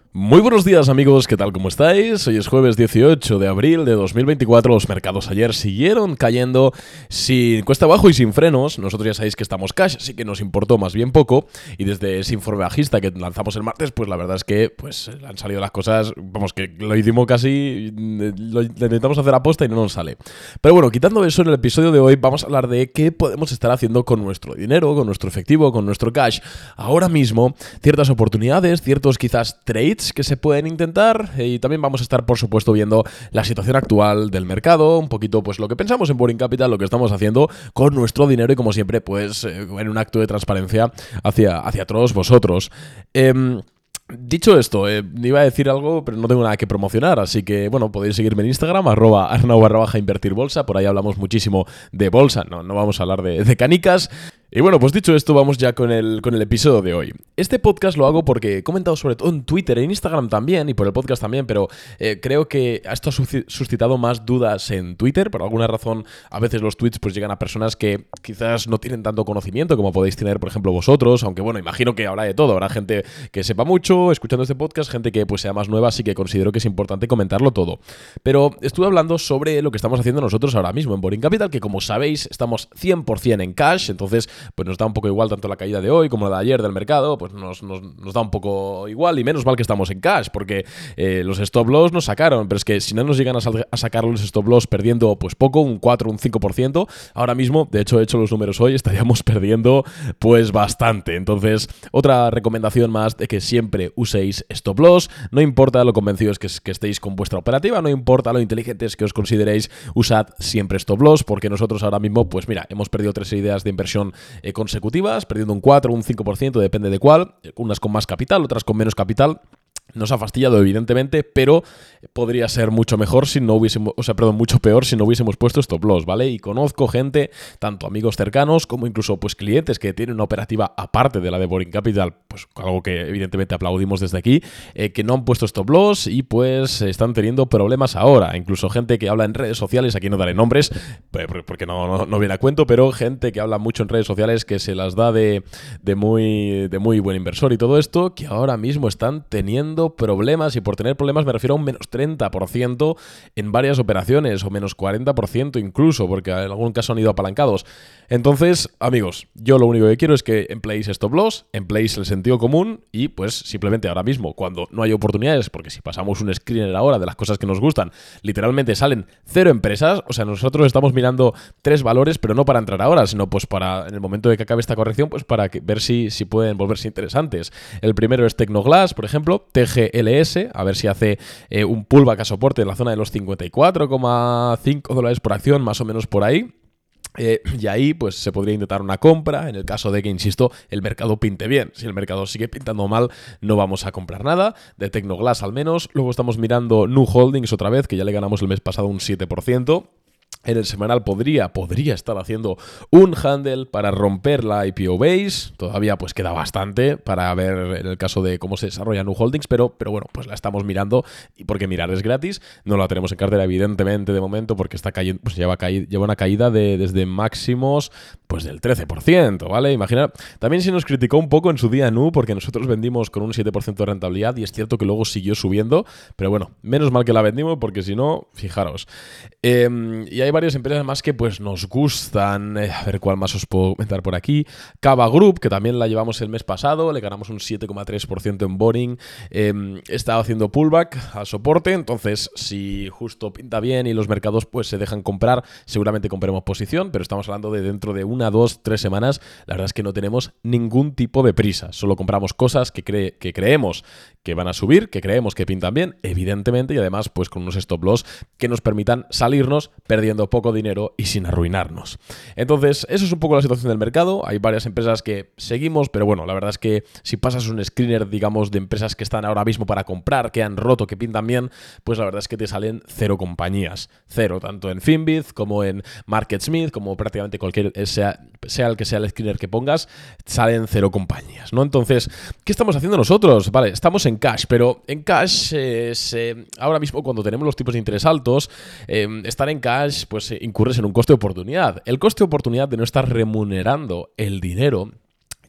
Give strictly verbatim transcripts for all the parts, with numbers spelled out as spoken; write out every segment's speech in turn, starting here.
Muy buenos días amigos, ¿qué tal? ¿Cómo estáis? Hoy es jueves dieciocho de abril de dos mil veinticuatro, los mercados ayer siguieron cayendo sin cuesta abajo y sin frenos. Nosotros ya sabéis que estamos cash, así que nos importó más bien poco, y desde ese informe bajista que lanzamos el martes, pues la verdad es que pues han salido las cosas, vamos, que lo hicimos casi, lo intentamos hacer aposta y no nos sale. Pero bueno, quitando eso, en el episodio de hoy vamos a hablar de qué podemos estar haciendo con nuestro dinero, con nuestro efectivo, con nuestro cash. Ahora mismo, ciertas oportunidades, ciertos quizás trades que se pueden intentar, y también vamos a estar por supuesto viendo la situación actual del mercado, un poquito pues lo que pensamos en Boring Capital, lo que estamos haciendo con nuestro dinero y como siempre pues eh, en un acto de transparencia hacia, hacia todos vosotros. Eh, Dicho esto, eh, iba a decir algo, pero no tengo nada que promocionar, así que, bueno, podéis seguirme en Instagram, arroba arnau barra baja invertir bolsa, por ahí hablamos muchísimo de bolsa, no, no vamos a hablar de, de canicas. Y bueno, pues dicho esto, vamos ya con el, con el episodio de hoy. Este podcast lo hago porque he comentado sobre todo en Twitter, en Instagram también, y por el podcast también, pero eh, creo que esto ha suscitado más dudas en Twitter. Por alguna razón, a veces los tweets pues llegan a personas que quizás no tienen tanto conocimiento como podéis tener, por ejemplo, vosotros, aunque bueno, imagino que habrá de todo, habrá gente que sepa mucho escuchando este podcast, gente que pues sea más nueva, así que considero que es importante comentarlo todo. Pero estuve hablando sobre lo que estamos haciendo nosotros ahora mismo en Boring Capital, que como sabéis, estamos cien por ciento en cash, entonces pues nos da un poco igual tanto la caída de hoy como la de ayer del mercado, pues nos, nos, nos da un poco igual, y menos mal que estamos en cash, porque eh, los stop loss nos sacaron, pero es que si no nos llegan a, sal- a sacar los stop loss perdiendo pues poco, un cuatro, un cinco por ciento, ahora mismo, de hecho he hecho los números hoy, estaríamos perdiendo pues bastante. Entonces, otra recomendación más de que siempre uséis stop loss, no importa lo convencidos que, que estéis con vuestra operativa, no importa lo inteligentes que os consideréis, usad siempre stop loss, porque nosotros ahora mismo, pues mira, hemos perdido tres ideas de inversión eh, consecutivas, perdiendo un cuatro o un cinco por ciento, depende de cuál, unas con más capital, otras con menos capital. Nos ha fastidiado, evidentemente, pero podría ser mucho mejor si no hubiésemos, o sea, perdón, mucho peor si no hubiésemos puesto stop loss, ¿vale? Y conozco gente, tanto amigos cercanos como incluso pues clientes que tienen una operativa aparte de la de Boring Capital, pues algo que evidentemente aplaudimos desde aquí, eh, que no han puesto stop loss y pues están teniendo problemas ahora. Incluso gente que habla en redes sociales, aquí no daré nombres, porque no, no, no viene a cuento, pero gente que habla mucho en redes sociales, que se las da de, de, muy, de muy buen inversor y todo esto, que ahora mismo están teniendo problemas, y por tener problemas me refiero a un menos treinta por ciento en varias operaciones, o menos cuarenta por ciento incluso, porque en algún caso han ido apalancados. Entonces, amigos, yo lo único que quiero es que empleéis stop loss, empleéis el sentido común, y pues simplemente ahora mismo, cuando no hay oportunidades, porque si pasamos un screener ahora de las cosas que nos gustan, literalmente salen cero empresas, o sea, nosotros estamos mirando tres valores, pero no para entrar ahora, sino pues para, en el momento de que acabe esta corrección, pues para que, ver si, si pueden volverse interesantes. El primero es Tecnoglass, por ejemplo, T G L S, a ver si hace eh, un pullback a soporte en la zona de los cincuenta y cuatro coma cinco dólares por acción, más o menos por ahí. Eh, y ahí pues se podría intentar una compra en el caso de que, insisto, el mercado pinte bien. Si el mercado sigue pintando mal, no vamos a comprar nada de Tecnoglass al menos. Luego estamos mirando Nu Holdings otra vez, que ya le ganamos el mes pasado un siete por ciento. En el semanal podría, podría estar haciendo un handle para romper la I P O base. Todavía pues queda bastante para ver en el caso de cómo se desarrolla Nu Holdings, pero, pero bueno, pues la estamos mirando, y porque mirar es gratis. No la tenemos en cartera evidentemente de momento, porque está cayendo, pues lleva, caída, lleva una caída de, desde máximos pues del trece por ciento, ¿vale? Imaginar, también se nos criticó un poco en su día Nu, porque nosotros vendimos con un siete por ciento de rentabilidad, y es cierto que luego siguió subiendo, pero bueno, menos mal que la vendimos, porque si no, fijaros. Eh, y hay varias empresas más que pues nos gustan, eh, a ver cuál más os puedo comentar por aquí. Cava Group, que también la llevamos el mes pasado, le ganamos un siete coma tres por ciento en Boring, eh, está haciendo pullback al soporte, entonces si justo pinta bien y los mercados pues se dejan comprar, seguramente compremos posición, pero estamos hablando de dentro de una, dos, tres semanas. La verdad es que no tenemos ningún tipo de prisa, solo compramos cosas que, cre- que creemos que van a subir, que creemos que pintan bien, evidentemente, y además pues con unos stop loss que nos permitan salirnos perdiendo poco dinero y sin arruinarnos. Entonces, eso es un poco la situación del mercado. Hay varias empresas que seguimos, pero bueno, la verdad es que si pasas un screener, digamos, de empresas que están ahora mismo para comprar, que han roto, que pintan bien, pues la verdad es que te salen cero compañías. Cero, tanto en Finbiz como en MarketSmith, como prácticamente cualquier, sea, sea el que sea el screener que pongas, salen cero compañías, ¿no? Entonces, ¿qué estamos haciendo nosotros? Vale, estamos en cash, pero en cash, eh, se, ahora mismo cuando tenemos los tipos de interés altos, eh, estar en cash, pues eh, incurres en un coste de oportunidad. El coste de oportunidad de no estar remunerando el dinero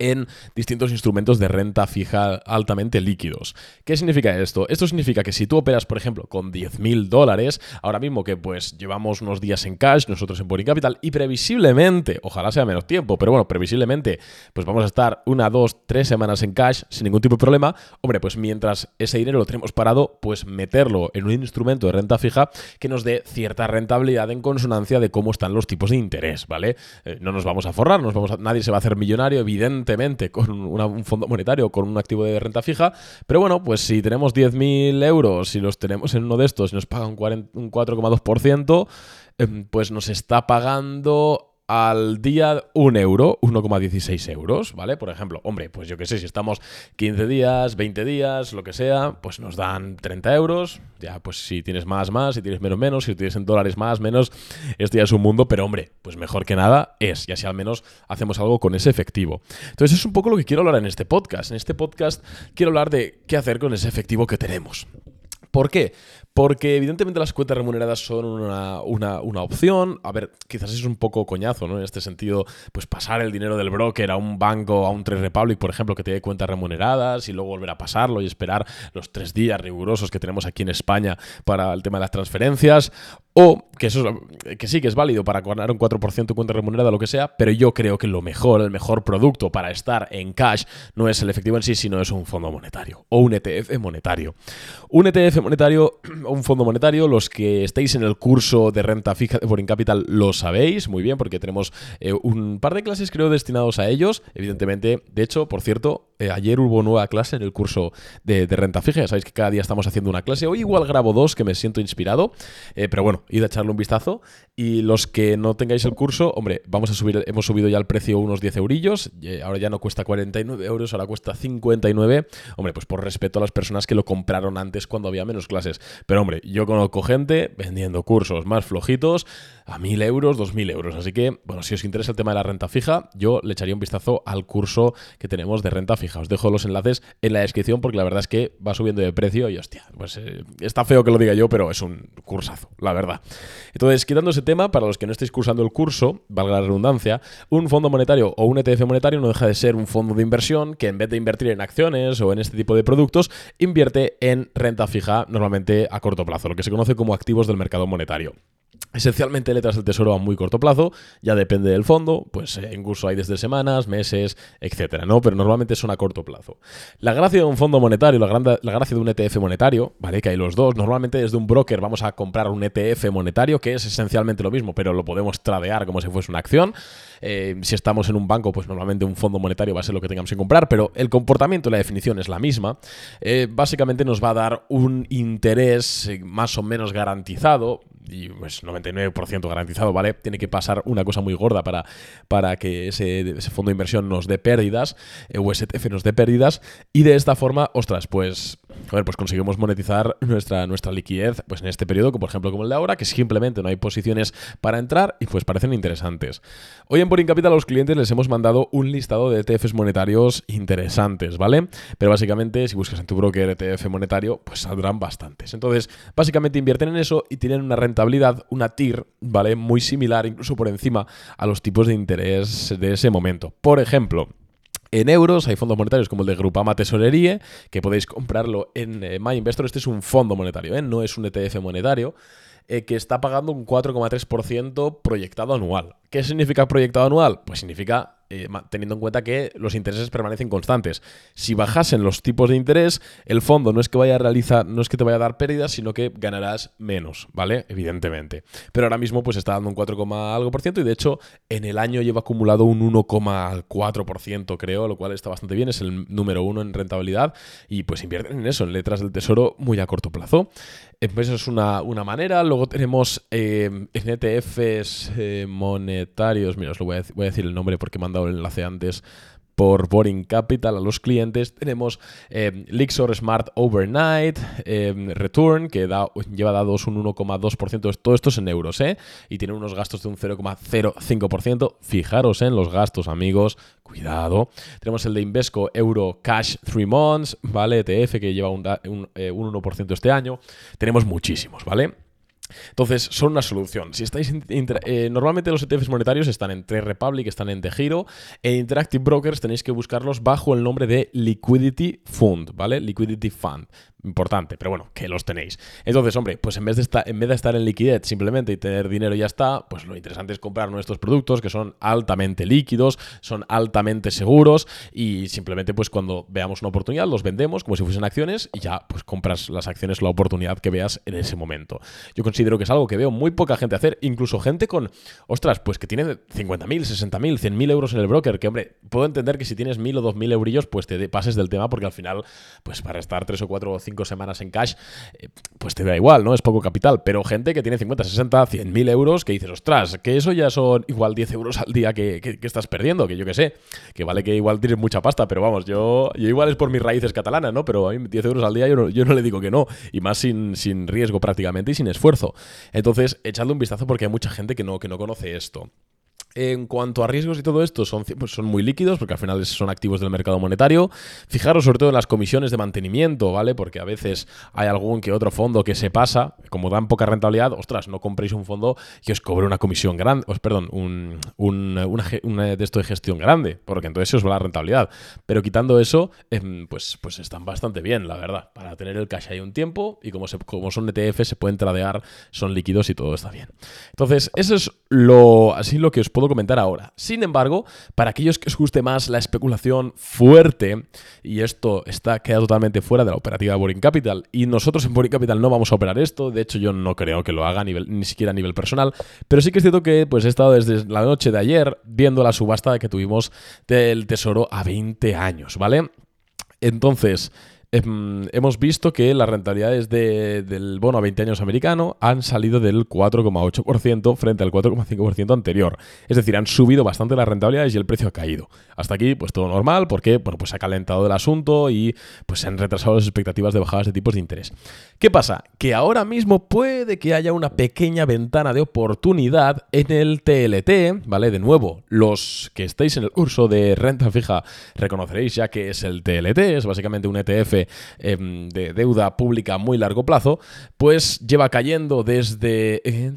en distintos instrumentos de renta fija altamente líquidos. ¿Qué significa esto? Esto significa que si tú operas, por ejemplo, con diez mil dólares, ahora mismo que pues llevamos unos días en cash, nosotros en Boring Capital, y previsiblemente, ojalá sea menos tiempo, pero bueno, previsiblemente, pues vamos a estar una, dos, tres semanas en cash sin ningún tipo de problema, hombre, pues mientras ese dinero lo tenemos parado, pues meterlo en un instrumento de renta fija que nos dé cierta rentabilidad en consonancia de cómo están los tipos de interés, ¿vale? Eh, no nos vamos a forrar, nos vamos a, nadie se va a hacer millonario, evidentemente, con una, un fondo monetario, con un activo de renta fija, pero bueno, pues si tenemos diez mil euros y los tenemos en uno de estos y nos paga un, un cuatro coma dos por ciento, eh, pues nos está pagando al día un euro, uno coma dieciséis euros, ¿vale? Por ejemplo, hombre, pues yo qué sé, si estamos quince días, veinte días, lo que sea, pues nos dan treinta euros, ya pues si tienes más, más, si tienes menos, menos, si tienes en dólares más, menos, esto ya es un mundo, pero hombre, pues mejor que nada es, y así al menos hacemos algo con ese efectivo. Entonces es un poco lo que quiero hablar en este podcast. En este podcast quiero hablar de qué hacer con ese efectivo que tenemos. ¿Por qué? Porque evidentemente las cuentas remuneradas son una, una, una opción. A ver, quizás es un poco coñazo, ¿no? En este sentido, pues pasar el dinero del broker a un banco, a un Trade Republic, por ejemplo, que tiene cuentas remuneradas y luego volver a pasarlo y esperar los tres días rigurosos que tenemos aquí en España para el tema de las transferencias. O que eso es, que sí que es válido para ganar un cuatro por ciento de cuenta remunerada, lo que sea, pero yo creo que lo mejor, el mejor producto para estar en cash no es el efectivo en sí, sino es un fondo monetario o un E T F monetario. Un E T F monetario o un fondo monetario, los que estéis en el curso de renta fija de Boring Capital lo sabéis muy bien, porque tenemos eh, un par de clases creo destinados a ellos, evidentemente. De hecho, por cierto, eh, ayer hubo nueva clase en el curso de, de renta fija, ya sabéis que cada día estamos haciendo una clase, hoy igual grabo dos que me siento inspirado, eh, pero bueno, id a echarle un vistazo. Y los que no tengáis el curso, hombre, vamos a subir, hemos subido ya el precio unos diez eurillos, eh, ahora ya no cuesta cuarenta y nueve euros, ahora cuesta cincuenta y nueve, hombre, pues por respeto a las personas que lo compraron antes cuando había menos clases, pero hombre, yo conozco gente vendiendo cursos más flojitos a mil euros, dos mil euros, así que, bueno, si os interesa el tema de la renta fija, yo le echaría un vistazo al curso que tenemos de renta fija. Os dejo los enlaces en la descripción porque la verdad es que va subiendo de precio y hostia, pues eh, está feo que lo diga yo, pero es un cursazo, la verdad. Entonces, quitando ese tema, para los que no estéis cursando el curso, valga la redundancia, un fondo monetario o un E T F monetario no deja de ser un fondo de inversión que en vez de invertir en acciones o en este tipo de productos, invierte en renta fija normalmente a corto plazo, lo que se conoce como activos del mercado monetario. Esencialmente letras del tesoro a muy corto plazo, ya depende del fondo, pues eh, incluso hay desde semanas, meses, etcétera, ¿no? Pero normalmente son a corto plazo. La gracia de un fondo monetario, la, gran, la gracia de un E T F monetario, ¿vale? Que hay los dos, normalmente desde un broker vamos a comprar un E T F monetario, que es esencialmente lo mismo, pero lo podemos tradear como si fuese una acción. Eh, si estamos en un banco, pues normalmente un fondo monetario va a ser lo que tengamos que comprar, pero el comportamiento y la definición es la misma. Eh, básicamente nos va a dar un interés más o menos garantizado, y pues noventa y nueve por ciento garantizado, ¿vale? Tiene que pasar una cosa muy gorda para, para que ese, ese fondo de inversión nos dé pérdidas, eh, o ese E T F nos dé pérdidas, y de esta forma, ostras, pues, a ver, pues conseguimos monetizar nuestra, nuestra liquidez, pues en este periodo, como por ejemplo como el de ahora, que simplemente no hay posiciones para entrar y pues parecen interesantes. Hoy en Boring Capital a los clientes les hemos mandado un listado de E T Fs monetarios interesantes, ¿vale? Pero básicamente, si buscas en tu broker E T F monetario, pues saldrán bastantes. Entonces, básicamente invierten en eso y tienen una rentabilidad, una T I R, ¿vale? Muy similar, incluso por encima a los tipos de interés de ese momento. Por ejemplo, en euros hay fondos monetarios como el de Groupama Tesorerie, que podéis comprarlo en eh, MyInvestor. Este es un fondo monetario, ¿eh? No es un E T F monetario, eh, que está pagando un cuatro coma tres por ciento proyectado anual. ¿Qué significa proyectado anual? Pues significa eh, teniendo en cuenta que los intereses permanecen constantes. Si bajasen los tipos de interés, el fondo no es que vaya a realizar, no es que te vaya a dar pérdidas, sino que ganarás menos, ¿vale? Evidentemente. Pero ahora mismo pues está dando un cuatro, algo por ciento y de hecho en el año lleva acumulado un uno coma cuatro por ciento, creo, lo cual está bastante bien, es el número uno en rentabilidad y pues invierten en eso, en letras del tesoro muy a corto plazo. Pues eso es una, una manera. Luego tenemos eh, en E T Fs eh, monetarios, mira, os lo voy a, voy a decir el nombre porque me han dado el enlace antes por Boring Capital a los clientes. Tenemos eh, Lixor Smart Overnight eh, Return, que da, lleva dados un uno coma dos por ciento. Todo esto es en euros, ¿eh? Y tiene unos gastos de un cero coma cero cinco por ciento. Fijaros en los gastos, amigos. Cuidado. Tenemos el de Invesco Euro Cash three months, ¿vale? E T F, que lleva un, un, eh, un uno por ciento este año. Tenemos muchísimos, ¿vale? Entonces, son una solución. Si estáis eh, normalmente los E T Fs monetarios están en Trade Republic, están en DeGiro. En Interactive Brokers tenéis que buscarlos bajo el nombre de Liquidity Fund, ¿vale? Liquidity Fund. Importante, pero bueno, que los tenéis. Entonces, hombre, pues en vez de estar en vez de estar en liquidez simplemente y tener dinero y ya está, pues lo interesante es comprar nuestros productos que son altamente líquidos, son altamente seguros y simplemente pues cuando veamos una oportunidad los vendemos como si fuesen acciones y ya pues compras las acciones, la oportunidad que veas en ese momento. Yo considero que es algo que veo muy poca gente hacer, incluso gente con, ostras, pues que tiene cincuenta mil, sesenta mil, cien mil euros en el broker, que hombre, puedo entender que si tienes mil o dos mil eurillos pues te pases del tema porque al final, pues para estar tres o cuatro o cinco semanas en cash, eh, pues te da igual, ¿no? Es poco capital, pero gente que tiene cincuenta, sesenta, cien mil euros, que dices, ostras, que eso ya son igual diez euros al día que, que, que estás perdiendo, que yo que sé, que vale que igual tienes mucha pasta, pero vamos, yo, yo igual es por mis raíces catalanas, ¿no? Pero a mí diez euros al día yo no, yo no le digo que no, y más sin, sin riesgo prácticamente y sin esfuerzo. Entonces, echadle un vistazo porque hay mucha gente que no, que no conoce esto. En cuanto a riesgos y todo esto, son, pues son muy líquidos porque al final son activos del mercado monetario. Fijaros sobre todo en las comisiones de mantenimiento, ¿vale? Porque a veces hay algún que otro fondo que se pasa, como dan poca rentabilidad, ostras, no compréis un fondo que os cobre una comisión grande, os, perdón, un, un, una, una de esto de gestión grande, porque entonces se os va la rentabilidad. Pero quitando eso, eh, pues, pues están bastante bien, la verdad, para tener el cash ahí un tiempo y como, se, como son E T Fs se pueden tradear, son líquidos y todo está bien. Entonces, eso es lo, así lo que os puedo comentar ahora. Sin embargo, para aquellos que os guste más la especulación fuerte, y esto está queda totalmente fuera de la operativa de Boring Capital, y nosotros en Boring Capital no vamos a operar esto, de hecho yo no creo que lo haga a nivel, ni siquiera a nivel personal, pero sí que es cierto que pues he estado desde la noche de ayer viendo la subasta que tuvimos del Tesoro a veinte años, ¿vale? Entonces, hemos visto que las rentabilidades de, del bono a veinte años americano han salido del cuatro coma ocho por ciento frente al cuatro coma cinco por ciento anterior. Es decir, han subido bastante las rentabilidades y el precio ha caído. Hasta aquí, pues todo normal, porque bueno, pues se ha calentado el asunto y pues se han retrasado las expectativas de bajadas de tipos de interés. ¿Qué pasa? Que ahora mismo puede que haya una pequeña ventana de oportunidad en el T L T, ¿vale? De nuevo, los que estáis en el curso de renta fija reconoceréis ya que es el T L T, es básicamente un E T F eh, de deuda pública a muy largo plazo, pues lleva cayendo desde, eh,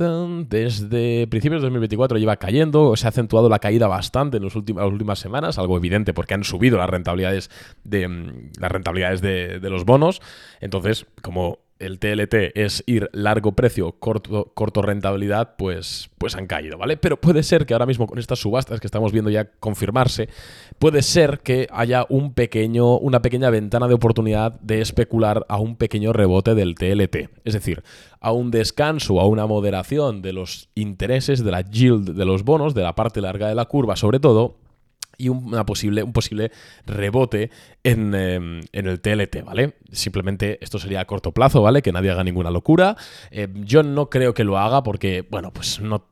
desde principios de dos mil veinticuatro, lleva cayendo, se ha acentuado la caída bastante en los últimos, las últimas semanas, algo evidente porque han subido las rentabilidades de, las rentabilidades de, de los bonos. Entonces, como el T L T es ir largo precio, corto, corto rentabilidad, pues, pues han caído, ¿vale? Pero puede ser que ahora mismo con estas subastas que estamos viendo ya confirmarse, puede ser que haya un pequeño, una pequeña ventana de oportunidad de especular a un pequeño rebote del T L T. Es decir, a un descanso, a una moderación de los intereses, de la yield de los bonos, de la parte larga de la curva sobre todo, y una posible, un posible rebote en, eh, en el T L T, ¿vale? Simplemente esto sería a corto plazo, ¿vale? Que nadie haga ninguna locura. Eh, yo no creo que lo haga porque, bueno, pues no,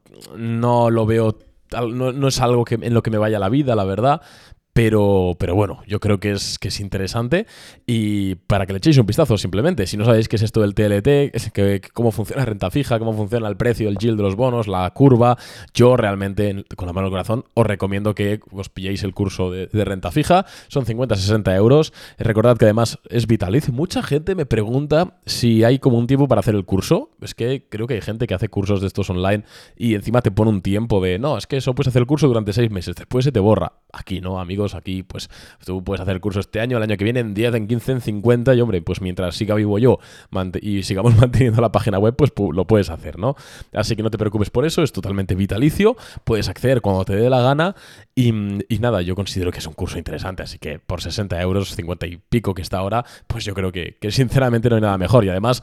no lo veo, no, no es algo que, en lo que me vaya la vida, la verdad. Pero, pero bueno, yo creo que es, que es interesante y para que le echéis un vistazo simplemente. Si no sabéis qué es esto del T L T, es que, cómo funciona la renta fija, cómo funciona el precio, el yield de los bonos, la curva, yo realmente, con la mano al corazón, os recomiendo que os pilléis el curso de, de renta fija. Son cincuenta a sesenta euros. Recordad que además es vitalicio. Mucha gente me pregunta si hay como un tiempo para hacer el curso. Es que creo que hay gente que hace cursos de estos online y encima te pone un tiempo de, no, es que eso puedes hacer el curso durante seis meses, después se te borra. Aquí no, amigos. Aquí, pues, tú puedes hacer el curso este año, el año que viene, en diez, en quince, en cincuenta, y hombre, pues mientras siga vivo yo y sigamos manteniendo la página web, pues lo puedes hacer, ¿no? Así que no te preocupes por eso, es totalmente vitalicio, puedes acceder cuando te dé la gana, y, y nada, yo considero que es un curso interesante, así que por sesenta euros, cincuenta y pico que está ahora, pues yo creo que, que sinceramente no hay nada mejor, y además,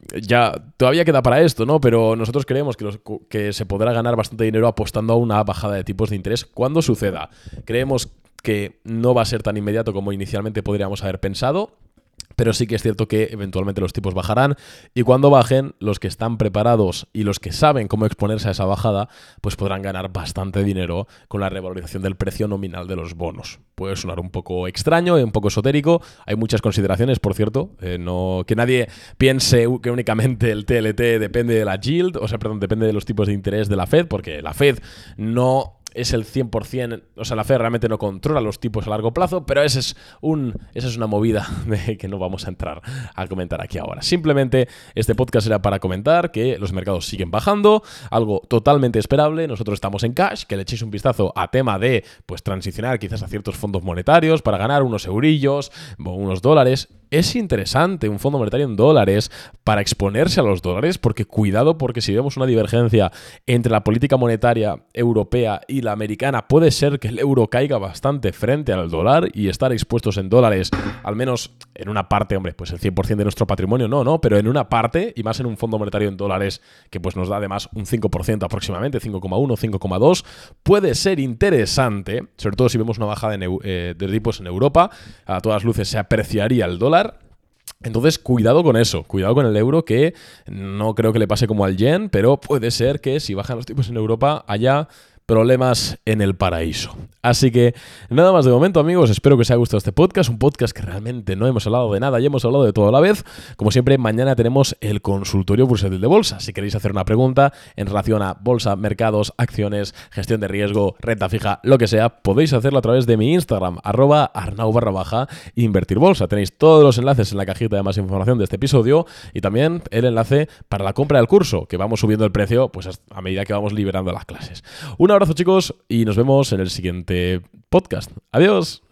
ya todavía queda para esto, ¿no? Pero nosotros creemos que, los, que se podrá ganar bastante dinero apostando a una bajada de tipos de interés cuando suceda. Creemos que no va a ser tan inmediato como inicialmente podríamos haber pensado, pero sí que es cierto que eventualmente los tipos bajarán y cuando bajen, los que están preparados y los que saben cómo exponerse a esa bajada, pues podrán ganar bastante dinero con la revalorización del precio nominal de los bonos. Puede sonar un poco extraño y un poco esotérico, hay muchas consideraciones, por cierto, eh, no, que nadie piense que únicamente el T L T depende de la yield, o sea, perdón, depende de los tipos de interés de la Fed, porque la Fed no es el cien por ciento, o sea, la Fed realmente no controla los tipos a largo plazo, pero ese es un, esa es una movida de que no vamos a entrar a comentar aquí ahora. Simplemente este podcast era para comentar que los mercados siguen bajando, algo totalmente esperable. Nosotros estamos en cash, que le echéis un vistazo a tema de pues transicionar quizás a ciertos fondos monetarios para ganar unos eurillos, unos dólares. Es interesante un fondo monetario en dólares para exponerse a los dólares, porque cuidado, porque si vemos una divergencia entre la política monetaria europea y la americana, puede ser que el euro caiga bastante frente al dólar y estar expuestos en dólares, al menos en una parte, hombre, pues el cien por ciento de nuestro patrimonio no, no, pero en una parte, y más en un fondo monetario en dólares que pues nos da además un cinco por ciento aproximadamente, cinco coma uno, cinco coma dos, puede ser interesante, sobre todo si vemos una bajada de, eh, de tipos en Europa, a todas luces se apreciaría el dólar. Entonces, cuidado con eso, cuidado con el euro, que no creo que le pase como al yen, pero puede ser que si bajan los tipos en Europa haya problemas en el paraíso. Así que nada más de momento, amigos. Espero que os haya gustado este podcast, un podcast que realmente no hemos hablado de nada y hemos hablado de todo a la vez. Como siempre, mañana tenemos el consultorio bursátil de bolsa. Si queréis hacer una pregunta en relación a bolsa, mercados, acciones, gestión de riesgo, renta fija, lo que sea, podéis hacerlo a través de mi Instagram, arroba arnau barra baja invertir bolsa. Tenéis todos los enlaces en la cajita de más información de este episodio y también el enlace para la compra del curso, que vamos subiendo el precio pues a medida que vamos liberando las clases. Un abrazo, chicos, y nos vemos en el siguiente podcast. Adiós.